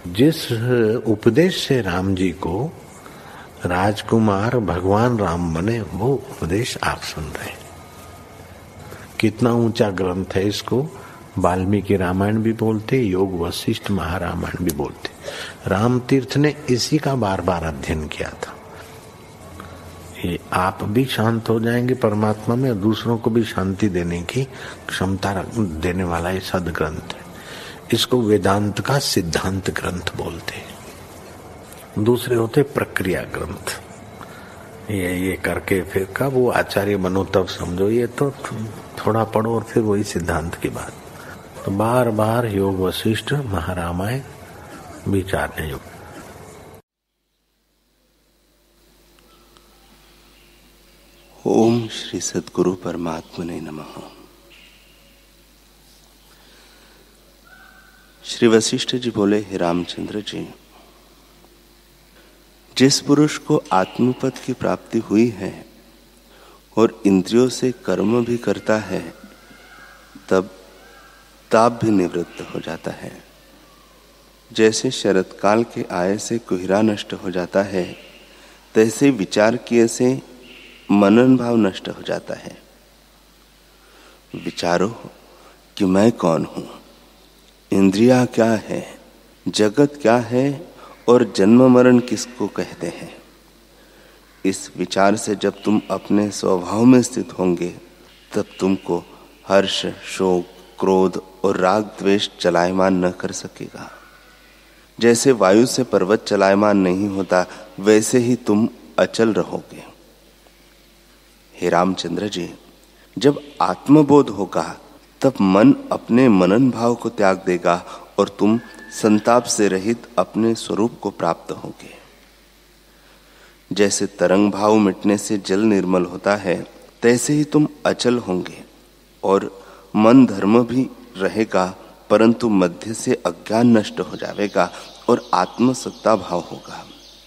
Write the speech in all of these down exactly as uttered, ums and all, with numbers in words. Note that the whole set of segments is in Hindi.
जिस उपदेश से राम जी को राजकुमार भगवान राम बने, वो उपदेश आप सुन रहे हैं। कितना ऊंचा ग्रंथ है, इसको वाल्मीकि रामायण भी बोलते, योग वशिष्ठ महारामायण भी बोलते। राम तीर्थ ने इसी का बार बार अध्ययन किया था। ये आप भी शांत हो जाएंगे परमात्मा में, और दूसरों को भी शांति देने की क्षमता देने वाला ये सदग्रंथ है। इसको वेदांत का सिद्धांत ग्रंथ बोलते हैं। दूसरे होते प्रक्रिया ग्रंथ। ये ये करके फिर कब वो आचार्य बनो तब समझो, ये तो थोड़ा पढ़ो और फिर वही सिद्धांत की बात। तो बार बार योग वशिष्ठ महारामायण विचारने योग। ओम श्री सद्गुरु परमात्मने नमः। श्री वशिष्ठ जी बोले, हे रामचंद्र जी, जिस पुरुष को आत्मपद की प्राप्ति हुई है और इंद्रियों से कर्म भी करता है, तब ताप भी निवृत्त हो जाता है। जैसे शरद काल के आए से कुहरा नष्ट हो जाता है, तैसे विचार किए से मनन भाव नष्ट हो जाता है। विचारो कि मैं कौन हूं, इंद्रियां क्या है, जगत क्या है और जन्म मरण किसको कहते हैं। इस विचार से जब तुम अपने स्वभाव में स्थित होंगे, तब तुमको हर्ष, शोक, क्रोध और राग द्वेष चलायमान न कर सकेगा। जैसे वायु से पर्वत चलायमान नहीं होता, वैसे ही तुम अचल रहोगे। हे रामचंद्र जी, जब आत्मबोध होगा, तब मन अपने मनन भाव को त्याग देगा और तुम संताप से रहित अपने स्वरूप को प्राप्त होगे। जैसे तरंग भाव मिटने से जल निर्मल होता है, तैसे ही तुम अचल होंगे और मन धर्म भी रहेगा, परंतु मध्य से अज्ञान नष्ट हो जाएगा और आत्मसत्ता भाव होगा।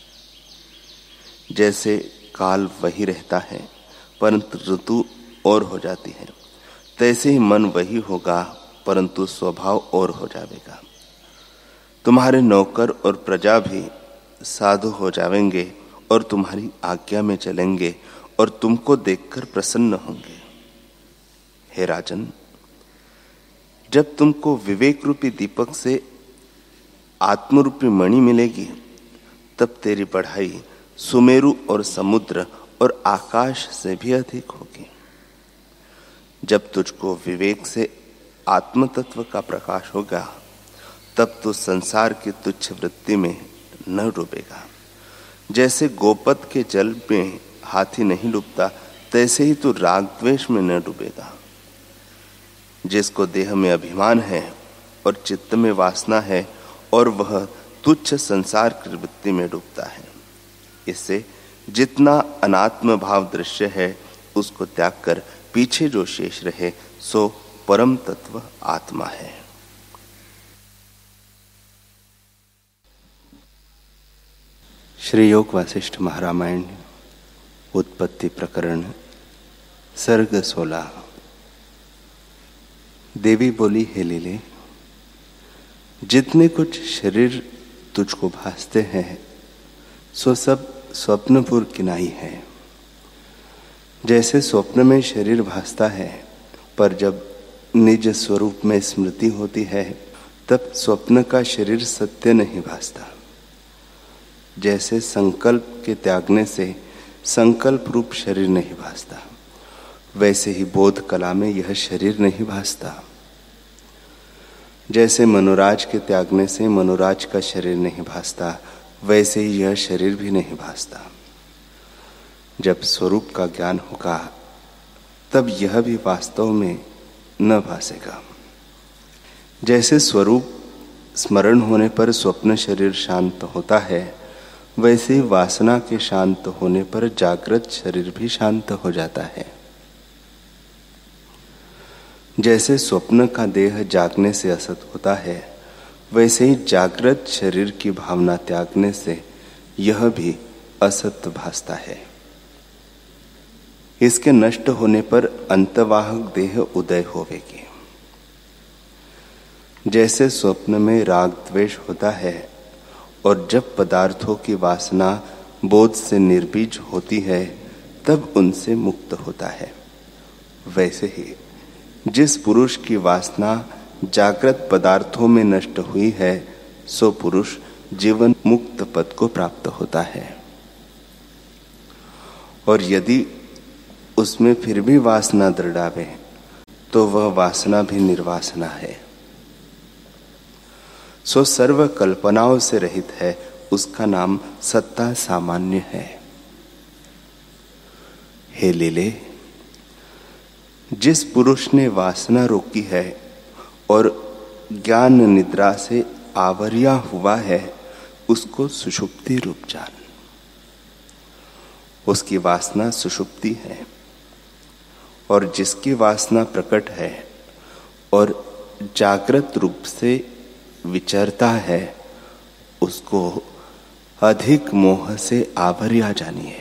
जैसे काल वही रहता है, परंतु ऋतु और हो जाती है, तैसे ही मन वही होगा, परंतु स्वभाव और हो जाएगा। तुम्हारे नौकर और प्रजा भी साधु हो जाएंगे और तुम्हारी आज्ञा में चलेंगे और तुमको देखकर प्रसन्न होंगे। हे राजन, जब तुमको विवेक रूपी दीपक से आत्मरूपी मणि मिलेगी, तब तेरी बढ़ाई सुमेरु और समुद्र और आकाश से भी अधिक होगी। जब तुझको विवेक से आत्म तत्व का प्रकाश होगा, तब तू संसार की तुच्छ वृत्ति में न डूबेगा। जैसे गोपद के जल में हाथी नहीं डूबता, तैसे ही तू राग द्वेष में न डूबेगा। जिसको देह में अभिमान है और चित्त में वासना है, और वह तुच्छ संसार की वृत्ति में डूबता है। इससे जितना अनात्म भाव दृश्य है, उसको त्याग कर पीछे जो शेष रहे, सो परम तत्व आत्मा है। श्री योग वशिष्ठ महारामायण उत्पत्ति प्रकरण सर्ग सोलह। देवी बोली, हे लीले, जितने कुछ शरीर तुझको भासते हैं, सो सब स्वप्नपुर किनाई है। जैसे स्वप्न में शरीर भासता है, पर जब निज स्वरूप में स्मृति होती है, तब स्वप्न का शरीर सत्य नहीं भासता। जैसे संकल्प के त्यागने से संकल्प रूप शरीर नहीं भासता, वैसे ही बोध कला में यह शरीर नहीं भासता। जैसे मनोराज के त्यागने से मनोराज का शरीर नहीं भासता, वैसे ही यह शरीर भी नहीं भासता। जब स्वरूप का ज्ञान होगा, तब यह भी वास्तव में न भासेगा। जैसे स्वरूप स्मरण होने पर स्वप्न शरीर शांत होता है, वैसे ही वासना के शांत होने पर जागृत शरीर भी शांत हो जाता है। जैसे स्वप्न का देह जागने से असत होता है, वैसे ही जागृत शरीर की भावना त्यागने से यह भी असत भासता है। इसके नष्ट होने पर अंतवाहक देह उदय होवेगी। जैसे स्वप्न में राग द्वेष होता है, और जब पदार्थों की वासना बोध से निर्बीज होती है तब उनसे मुक्त होता है। वैसे ही जिस पुरुष की वासना जागृत पदार्थों में नष्ट हुई है सो पुरुष जीवन मुक्त पद को प्राप्त होता है। और यदि उसमें फिर भी वासना दृढ़ावे तो वह वासना भी निर्वासना है। सो सर्व कल्पनाओं से रहित है, उसका नाम सत्ता सामान्य है। हे लीले, जिस पुरुष ने वासना रोकी है और ज्ञान निद्रा से आवरिया हुआ है उसको सुषुप्ति रूप जान। उसकी वासना सुषुप्ति है और जिसकी वासना प्रकट है और जागृत रूप से विचरता है उसको अधिक मोह से आवरिया जानिए।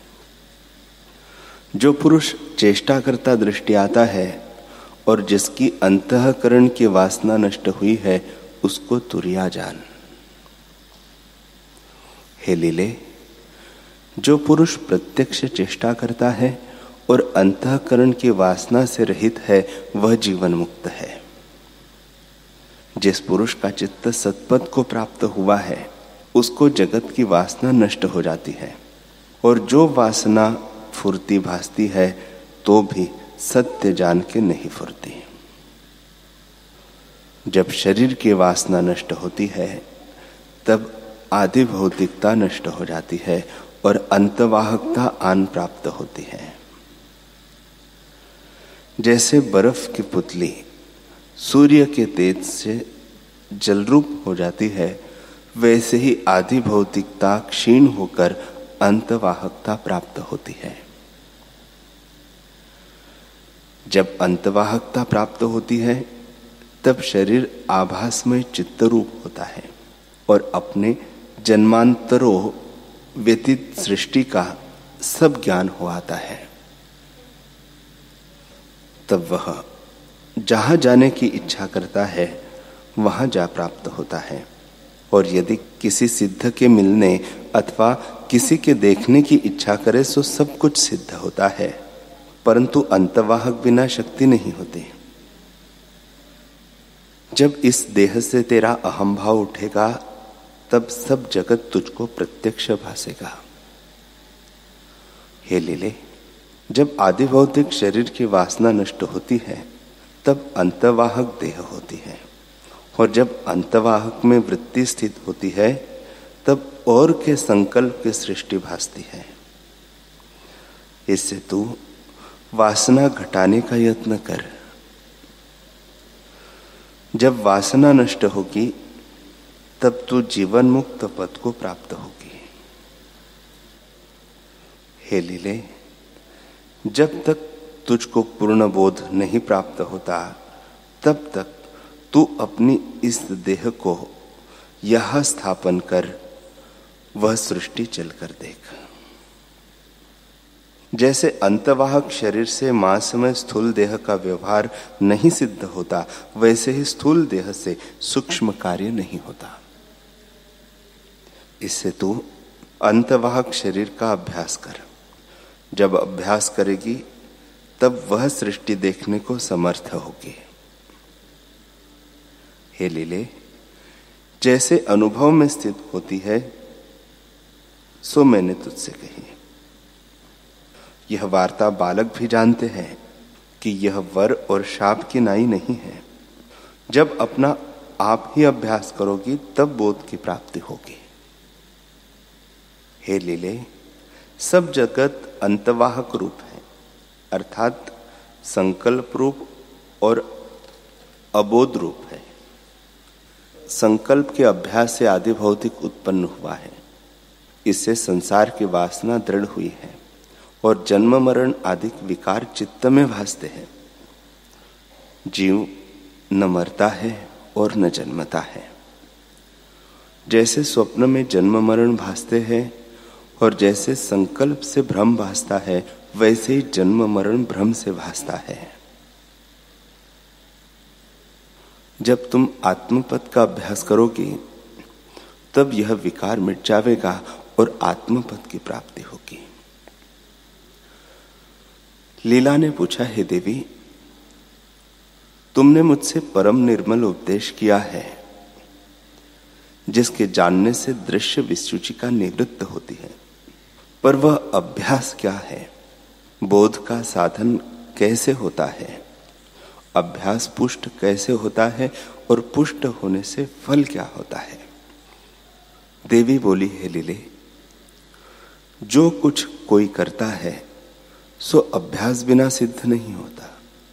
जो पुरुष चेष्टा करता दृष्टि आता है और जिसकी अंतःकरण की वासना नष्ट हुई है उसको तुरिया जान। हे लीले, जो पुरुष प्रत्यक्ष चेष्टा करता है और अंतःकरण की वासना से रहित है वह जीवन मुक्त है। जिस पुरुष का चित्त सत्पथ को प्राप्त हुआ है उसको जगत की वासना नष्ट हो जाती है और जो वासना फुर्ती भासती है तो भी सत्य जान के नहीं फुरती। जब शरीर की वासना नष्ट होती है तब आदि भौतिकता नष्ट हो जाती है और अंतवाहकता आन प्राप्त होती है। जैसे बर्फ की पुतली सूर्य के तेज से जलरूप हो जाती है वैसे ही आदि भौतिकता क्षीण होकर अंतवाहकता प्राप्त होती है। जब अंतवाहकता प्राप्त होती है तब शरीर आभासमय चित्तरूप होता है और अपने जन्मांतरों व्यतीत सृष्टि का सब ज्ञान हो आता है। तब वह जहां जाने की इच्छा करता है वहां जा प्राप्त होता है। और यदि किसी सिद्ध के मिलने अथवा किसी के देखने की इच्छा करे तो सब कुछ सिद्ध होता है, परंतु अंतवाहक बिना शक्ति नहीं होती। जब इस देह से तेरा अहम भाव उठेगा तब सब जगत तुझको प्रत्यक्ष भासेगा। हे लीले, जब आदि भौतिक शरीर की वासना नष्ट होती है तब अंतवाहक देह होती है और जब अंतवाहक में वृत्ति स्थित होती है तब और के संकल्प की सृष्टि भासती है। इससे तू वासना घटाने का यत्न कर। जब वासना नष्ट होगी तब तू जीवन मुक्त पद को प्राप्त होगी। हे लीले, जब तक तुझको पूर्ण बोध नहीं प्राप्त होता तब तक तू अपनी इस देह को यहां स्थापन कर वह सृष्टि चलकर देख। जैसे अंतवाहक शरीर से मांसमय स्थूल देह का व्यवहार नहीं सिद्ध होता वैसे ही स्थूल देह से सूक्ष्म कार्य नहीं होता। इससे तू अंतवाहक शरीर का अभ्यास कर। जब अभ्यास करेगी तब वह सृष्टि देखने को समर्थ होगी। हे लीले, जैसे अनुभव में स्थित होती है सो मैंने तुझसे कही। यह वार्ता बालक भी जानते हैं कि यह वर और शाप की नाई नहीं है। जब अपना आप ही अभ्यास करोगी तब बोध की प्राप्ति होगी। हे लीले, सब जगत अंतवाहक रूप है, अर्थात संकल्प रूप और अबोध रूप है। संकल्प के अभ्यास से आदि भौतिक उत्पन्न हुआ है। इससे संसार की वासना दृढ़ हुई है और जन्म मरण आदि विकार चित्त में भासते हैं। जीव न मरता है और न जन्मता है। जैसे स्वप्न में जन्म मरण भासते हैं और जैसे संकल्प से भ्रम भासता है वैसे ही जन्म मरण भ्रम से भासता है। जब तुम आत्मपद का अभ्यास करोगी तब यह विकार मिट जाएगा और आत्मपद की प्राप्ति होगी। लीला ने पूछा, हे देवी, तुमने मुझसे परम निर्मल उपदेश किया है, जिसके जानने से दृश्य विसूचिका निवृत्त होती है, पर वह अभ्यास क्या है? बोध का साधन कैसे होता है? अभ्यास पुष्ट कैसे होता है और पुष्ट होने से फल क्या होता है? देवी बोली, हे लीले, जो कुछ कोई करता है सो अभ्यास बिना सिद्ध नहीं होता।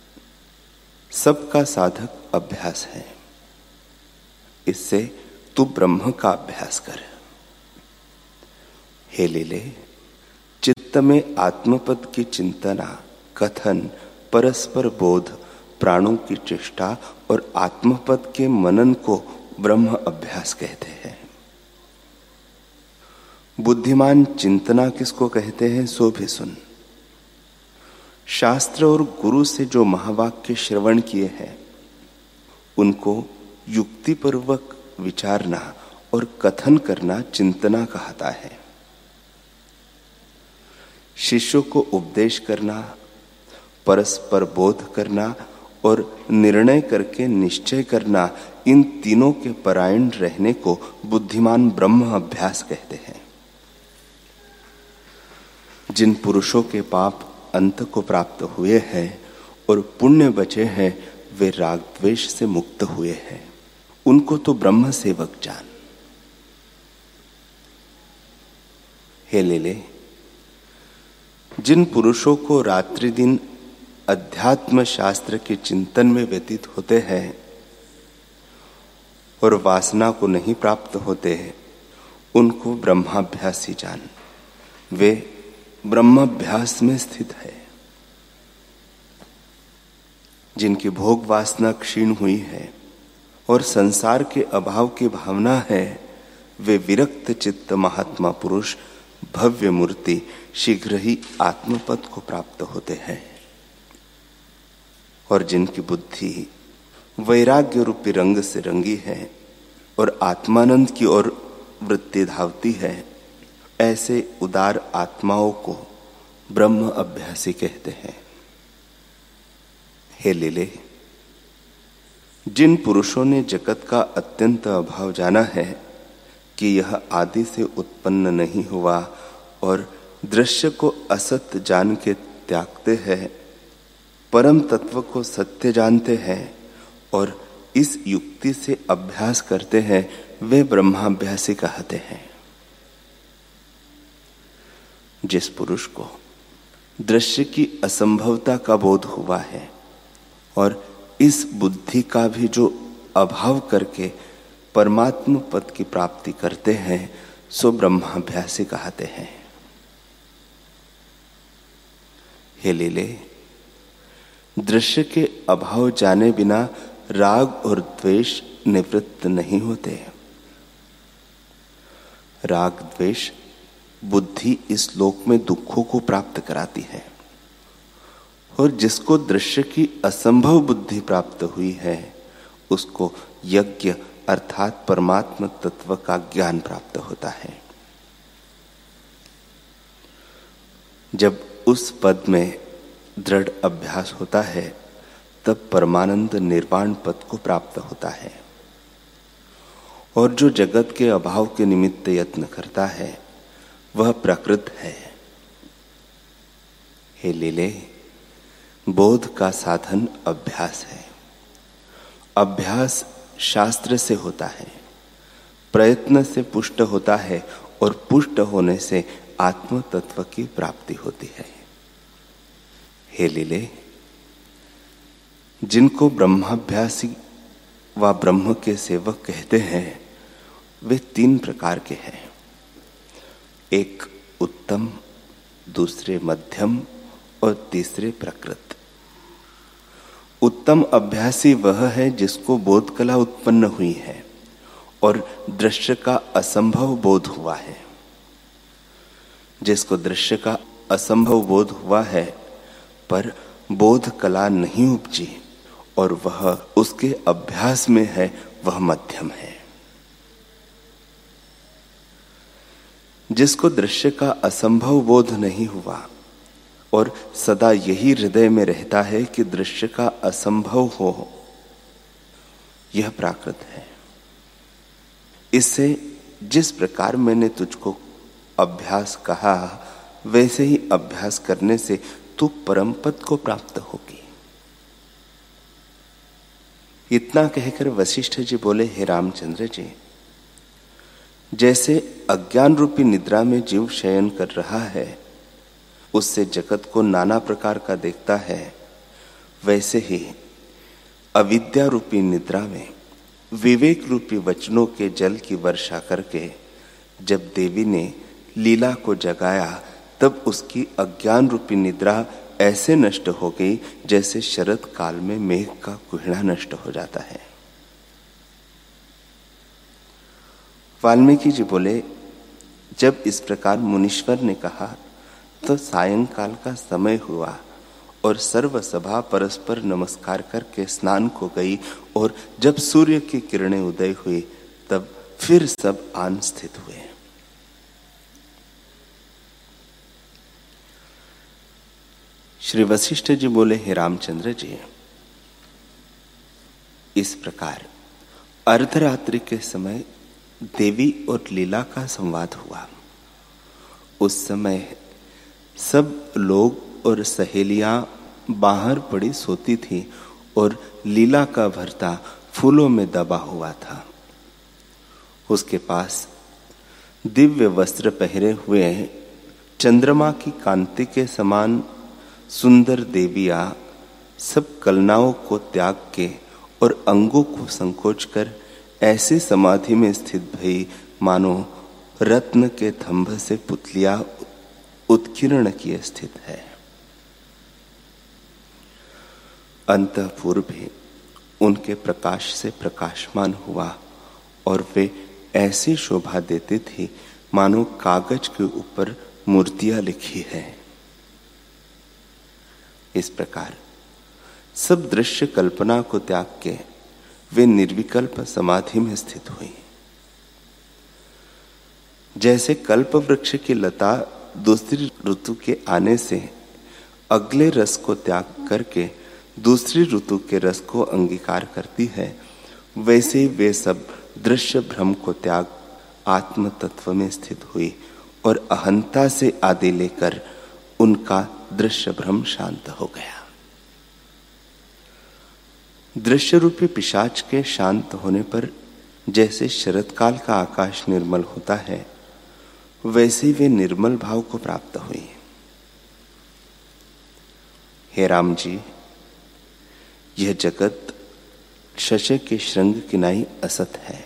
सबका साधक अभ्यास है। इससे तू ब्रह्म का अभ्यास कर। हे लीले, चित्त में आत्मपद की चिंतना, कथन, परस्पर बोध, प्राणों की चेष्टा और आत्मपद के मनन को ब्रह्म अभ्यास कहते हैं। बुद्धिमान चिंतना किसको कहते हैं, सो भी सुन। शास्त्र और गुरु से जो महावाक्य श्रवण किए हैं, उनको युक्तिपूर्वक विचारना और कथन करना चिंतना कहता है। शिष्यों को उपदेश करना, परस्पर बोध करना और निर्णय करके निश्चय करना, इन तीनों के परायण रहने को बुद्धिमान ब्रह्म अभ्यास कहते हैं। जिन पुरुषों के पाप अंत को प्राप्त हुए हैं और पुण्य बचे हैं, वे राग द्वेष से मुक्त हुए हैं, उनको तो ब्रह्म सेवक जान। हे लीले, जिन पुरुषों को रात्रि दिन अध्यात्म शास्त्र के चिंतन में व्यतीत होते हैं और वासना को नहीं प्राप्त होते हैं, उनको ब्रह्माभ्यासी जान। वे ब्रह्माभ्यास में स्थित है। जिनकी भोग वासना क्षीण हुई है और संसार के अभाव की भावना है, वे विरक्त चित्त महात्मा पुरुष भव्य मूर्ति शीघ्र ही आत्मपद को प्राप्त होते हैं। और जिनकी बुद्धि वैराग्य रूपी रंग से रंगी है और आत्मानंद की ओर वृत्ति धावती है, ऐसे उदार आत्माओं को ब्रह्म अभ्यासी कहते हैं। हे लीले, जिन पुरुषों ने जगत का अत्यंत अभाव जाना है कि यह आदि से उत्पन्न नहीं हुआ और दृश्य को असत जान के त्यागते हैं, परम तत्व को सत्य जानते हैं और इस युक्ति से अभ्यास करते हैं, वे ब्रह्माभ्यासी कहते हैं। जिस पुरुष को दृश्य की असंभवता का बोध हुआ है और इस बुद्धि का भी जो अभाव करके परमात्म पद की प्राप्ति करते हैं, सो ब्रह्माभ्यासी कहते हैं। हे लीले, दृश्य के अभाव जाने बिना राग और द्वेष निवृत्त नहीं होते। राग द्वेष बुद्धि इस लोक में दुखों को प्राप्त कराती है और जिसको दृश्य की असंभव बुद्धि प्राप्त हुई है, उसको यज्ञ अर्थात परमात्म तत्व का ज्ञान प्राप्त होता है। जब उस पद में दृढ़ अभ्यास होता है, तब परमानंद निर्वाण पद को प्राप्त होता है। और जो जगत के अभाव के निमित्त यत्न करता है, वह प्रकृत है। हे लीले, बोध का साधन अभ्यास है। अभ्यास शास्त्र से होता है, प्रयत्न से पुष्ट होता है और पुष्ट होने से आत्म तत्व की प्राप्ति होती है। हे लीले, जिनको ब्रह्माभ्यासी व ब्रह्म के सेवक कहते हैं, वे तीन प्रकार के हैं। एक उत्तम, दूसरे मध्यम और तीसरे प्रकृत। उत्तम अभ्यासी वह है जिसको बोध कला उत्पन्न हुई है और दृश्य का असंभव बोध हुआ है। जिसको दृश्य का असंभव बोध हुआ है पर बोध कला नहीं उपजी और वह उसके अभ्यास में है, वह मध्यम है। जिसको दृश्य का असंभव बोध नहीं हुआ और सदा यही हृदय में रहता है कि दृश्य का असंभव हो, यह प्राकृत है। इससे जिस प्रकार मैंने तुझको अभ्यास कहा, वैसे ही अभ्यास करने से तू परम पद को प्राप्त होगी। इतना कहकर वशिष्ठ जी बोले, हे रामचंद्र जी, जैसे अज्ञान रूपी निद्रा में जीव शयन कर रहा है, उससे जगत को नाना प्रकार का देखता है, वैसे ही अविद्या रूपी निद्रा में विवेक रूपी वचनों के जल की वर्षा करके जब देवी ने लीला को जगाया, तब उसकी अज्ञान रूपी निद्रा ऐसे नष्ट हो गई जैसे शरद काल में मेघ का कुहड़ा नष्ट हो जाता है। वाल्मीकि जी बोले, जब इस प्रकार मुनीश्वर ने कहा तो सायंकाल का समय हुआ और सर्व सभा परस्पर नमस्कार करके स्नान को गई, और जब सूर्य की किरणें उदय हुई तब फिर सब आन स्थित हुए। श्री वशिष्ठ जी बोले, हे रामचंद्र जी, इस प्रकार अर्धरात्रि के समय देवी और लीला का संवाद हुआ। उस समय सब लोग और सहेलियां बाहर पड़ी सोती थी और लीला का भरता फूलों में दबा हुआ था। उसके पास दिव्य वस्त्र पहरे हुए चंद्रमा की कांति के समान सुंदर देवियां सब कलनाओं को त्याग के और अंगों को संकोच कर ऐसे समाधि में स्थित भई मानो रत्न के थंभ से पुतलियां उत्कीर्ण किए स्थित है। अंतःपुर भी उनके प्रकाश से प्रकाशमान हुआ और वे ऐसी शोभा देते थे मानो कागज के ऊपर मूर्तियां लिखी है। इस प्रकार सब दृश्य कल्पना को त्याग के वे निर्विकल्प समाधि में स्थित हुई। जैसे कल्प वृक्ष की लता दूसरी ऋतु के आने से अगले रस को त्याग करके दूसरी ऋतु के रस को अंगीकार करती है, वैसे वे सब दृश्य भ्रम को त्याग आत्म तत्व में स्थित हुई और अहंता से आदि लेकर उनका दृश्य भ्रम शांत हो गया। दृश्य रूपी पिशाच के शांत होने पर जैसे शरतकाल का आकाश निर्मल होता है, वैसे वे निर्मल भाव को प्राप्त हुई। हे राम जी, यह जगत शशे के श्रृंग किनाई असत है।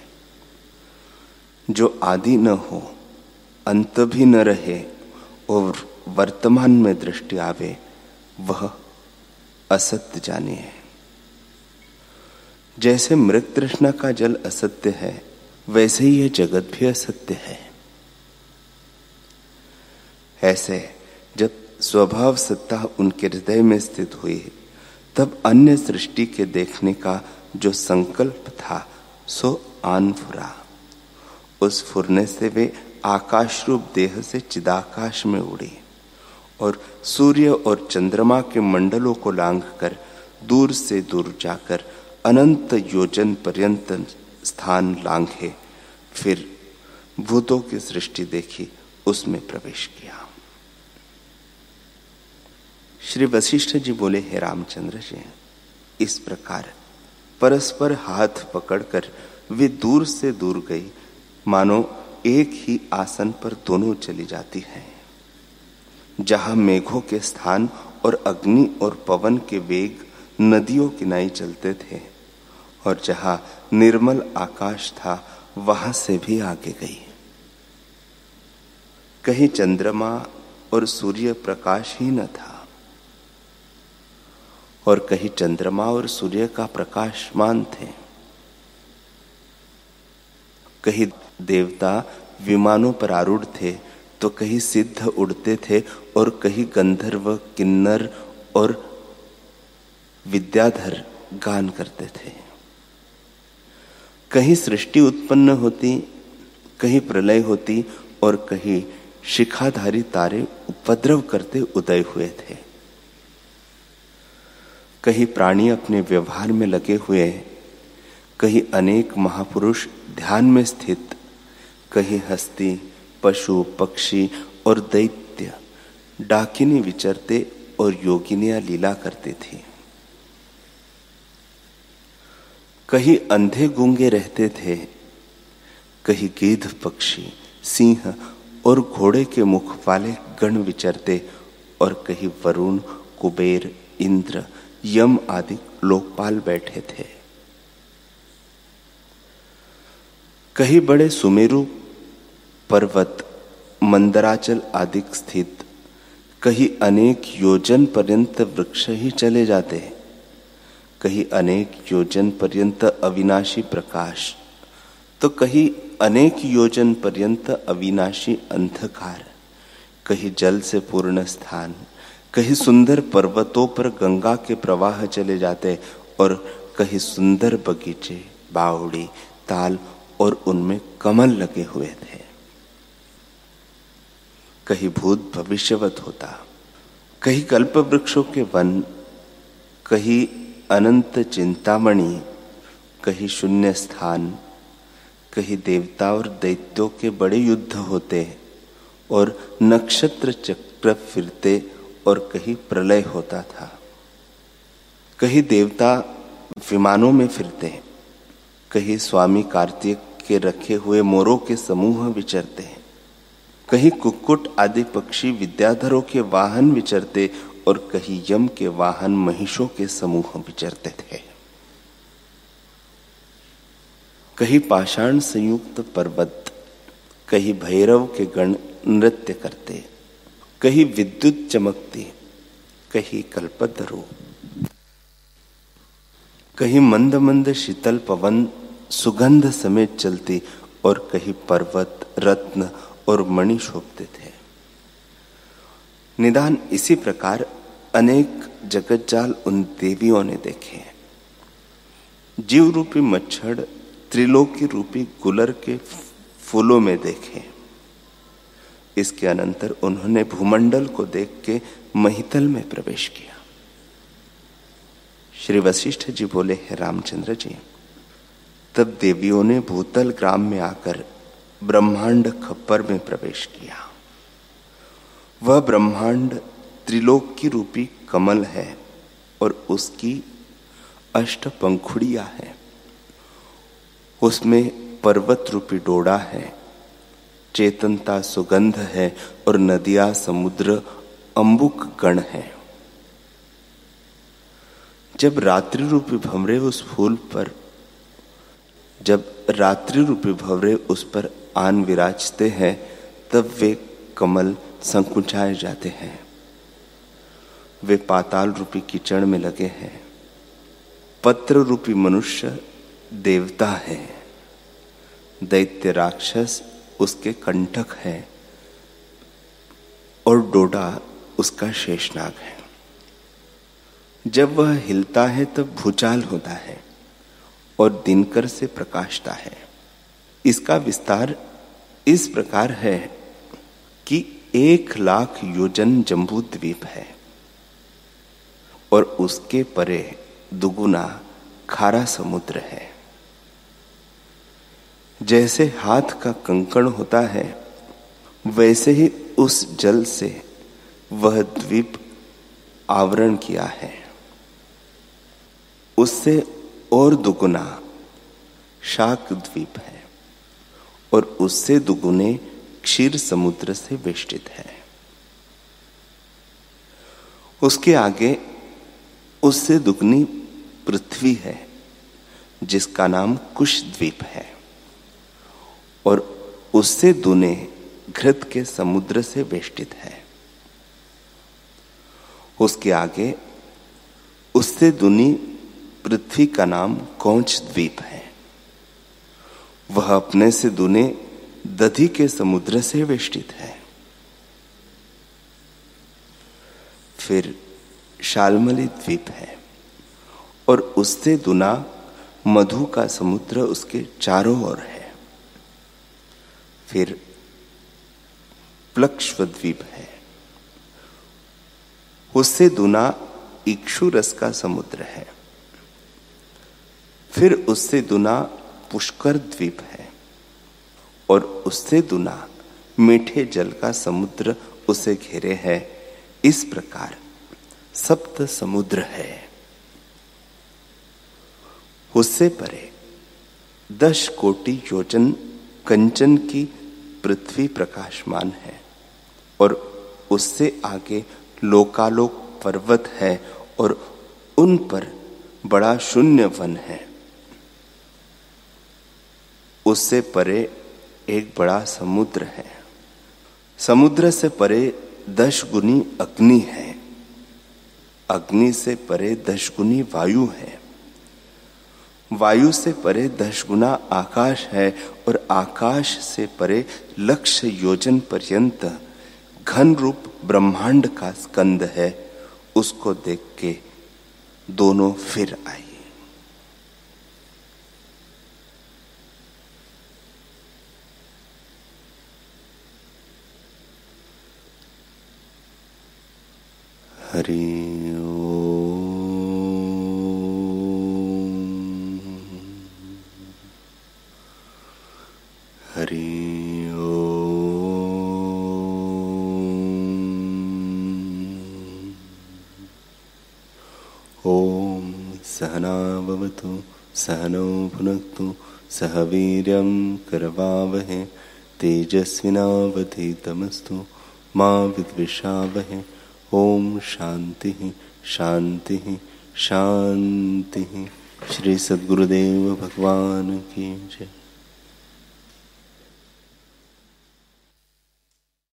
जो आदि न हो, अंत भी न रहे और वर्तमान में दृष्टि आवे, वह असत्य जानिए। जैसे मृत तृष्णा का जल असत्य है, वैसे ही यह जगत भी असत्य है। ऐसे जब स्वभाव सत्ता उनके हृदय में स्थित हुई, तब अन्य सृष्टि के देखने का जो संकल्प था सो आन फुरा। उस फुरने से वे आकाश रूप देह से चिदाकाश में उड़ी और सूर्य और चंद्रमा के मंडलों को लांघकर दूर से दूर जाकर अनंत योजन पर्यंत स्थान लांघे, फिर भूतों की सृष्टि देखी, उसमें प्रवेश किया। श्री वशिष्ठ जी बोले, हे रामचंद्र जी, इस प्रकार परस्पर हाथ पकड़कर वे दूर से दूर गई, मानो एक ही आसन पर दोनों चली जाती हैं। जहां मेघों के स्थान और अग्नि और पवन के वेग नदियों किनाई चलते थे और जहां निर्मल आकाश था, वहां से भी आगे गई। कहीं चंद्रमा और सूर्य प्रकाश ही न था और कहीं चंद्रमा और सूर्य का प्रकाशमान थे। कहीं देवता विमानों पर आरूढ़ थे तो कहीं सिद्ध उड़ते थे और कहीं गंधर्व, किन्नर और विद्याधर गान करते थे। कहीं सृष्टि उत्पन्न होती, कहीं प्रलय होती और कहीं शिखाधारी तारे उपद्रव करते उदय हुए थे। कहीं प्राणी अपने व्यवहार में लगे हुए, कहीं अनेक महापुरुष ध्यान में स्थित, कहीं हस्ती, पशु, पक्षी और दैत्य डाकिनी विचरते और योगिनियां लीला करती थी। कहीं अंधे गूंगे रहते थे, कहीं गिद्ध, पक्षी, सिंह और घोड़े के मुख वाले गण विचरते और कहीं वरुण, कुबेर, इंद्र, यम आदि लोकपाल बैठे थे। कहीं बड़े सुमेरु पर्वत, मंदराचल आदि स्थित, कहीं अनेक योजन पर्यंत वृक्ष ही चले जाते, कहीं अनेक योजन पर्यंत अविनाशी प्रकाश, तो कहीं अनेक योजन पर्यंत अविनाशी अंधकार, कहीं जल से पूर्ण स्थान, कहीं सुंदर पर्वतों पर गंगा के प्रवाह चले जाते और कहीं सुंदर बगीचे, बावड़ी, ताल और उनमें कमल लगे हुए थे। कहीं भूत भविष्यवत होता, कहीं कल्प वृक्षों के वन, कहीं अनंत चिंतामणि, कहीं शून्य स्थान, कहीं देवता और दैत्यों के बड़े युद्ध होते और नक्षत्र चक्र फिरते और कहीं प्रलय होता था। कहीं देवता विमानों में फिरते, कहीं स्वामी कार्तिक के रखे हुए मोरों के समूह विचरते, कहीं कुक्कुट आदि पक्षी विद्याधरों के वाहन विचरते और कहीं यम के वाहन महिषों के समूह विचरते थे। कहीं पाषाण संयुक्त पर्वत, कहीं भैरव के गण नृत्य करते, कहीं विद्युत चमकती, कहीं कल्पतरु, कहीं मंद मंद शीतल पवन सुगंध समेत चलती और कहीं पर्वत, रत्न और मणि शोभते थे। निदान इसी प्रकार अनेक जगतजाल उन देवियों ने देखे। जीव रूपी मच्छर त्रिलोकी रूपी गुलर के फूलों में देखे। इसके अनंतर उन्होंने भूमंडल को देख के महितल में प्रवेश किया। श्री वशिष्ठ जी बोले, हे रामचंद्र जी, तब देवियों ने भूतल ग्राम में आकर ब्रह्मांड खप्पर में प्रवेश किया। वह ब्रह्मांड त्रिलोक की रूपी कमल है और उसकी अष्ट पंखुड़ियां हैं। उसमें पर्वत रूपी डोडा है, चेतनता सुगंध है और नदियां, समुद्र, अंबुक गण है। जब रात्रि रूपी भंवरे उस फूल पर जब रात्रि रूपी भंवरे उस पर आन विराजते हैं, तब वे कमल संकुचाए जाते हैं। वे पाताल रूपी कीचड़ में लगे हैं। पत्र रूपी मनुष्य देवता है, दैत्य राक्षस उसके कंटक है और डोडा उसका शेषनाग है। जब वह हिलता है तब भूचाल होता है और दिनकर से प्रकाशता है। इसका विस्तार इस प्रकार है कि एक लाख योजन जम्बू द्वीप है और उसके परे दुगुना खारा समुद्र है। जैसे हाथ का कंकण होता है, वैसे ही उस जल से वह द्वीप आवरण किया है। उससे और दुगुना शाक द्वीप है और उससे दुगुने क्षीर समुद्र से वेष्टित है। उसके आगे उससे दुगनी पृथ्वी है, जिसका नाम कुश द्वीप है और उससे दुने घृत के समुद्र से वेष्टित है। उसके आगे उससे दुनी पृथ्वी का नाम कौंच द्वीप है। वह अपने से दुने दधि के समुद्र से वेष्टित है। फिर शालमली द्वीप है और उससे दुना मधु का समुद्र उसके चारों ओर है। फिर प्लक्ष्व द्वीप है। उससे दूना इक्षु रस का समुद्र है। फिर उससे दूना पुष्कर द्वीप है और उससे दूना मीठे जल का समुद्र उसे घेरे है। इस प्रकार सप्त समुद्र है। उससे परे दस कोटि योजन कंचन की पृथ्वी प्रकाशमान है और उससे आगे लोकालोक पर्वत है और उन पर बड़ा शून्य वन है। उससे परे एक बड़ा समुद्र है। समुद्र से परे दस गुनी अग्नि है। अग्नि से परे दस गुनी वायु है। वायु से परे दस गुना आकाश है और आकाश से परे लक्ष योजन पर्यंत घन रूप ब्रह्मांड का स्कंद है। उसको देख के दोनों फिर आए। हरि ओम। हरि ओम। ओम सहना भवतु सहनौ भुनक्तु सह वीर्यं करवावहै तेजस्विनावधीतमस्तु मा विद्विषावहै। ओम शांति शांति शांति। श्री सद्गुरुदेव भगवान की जय।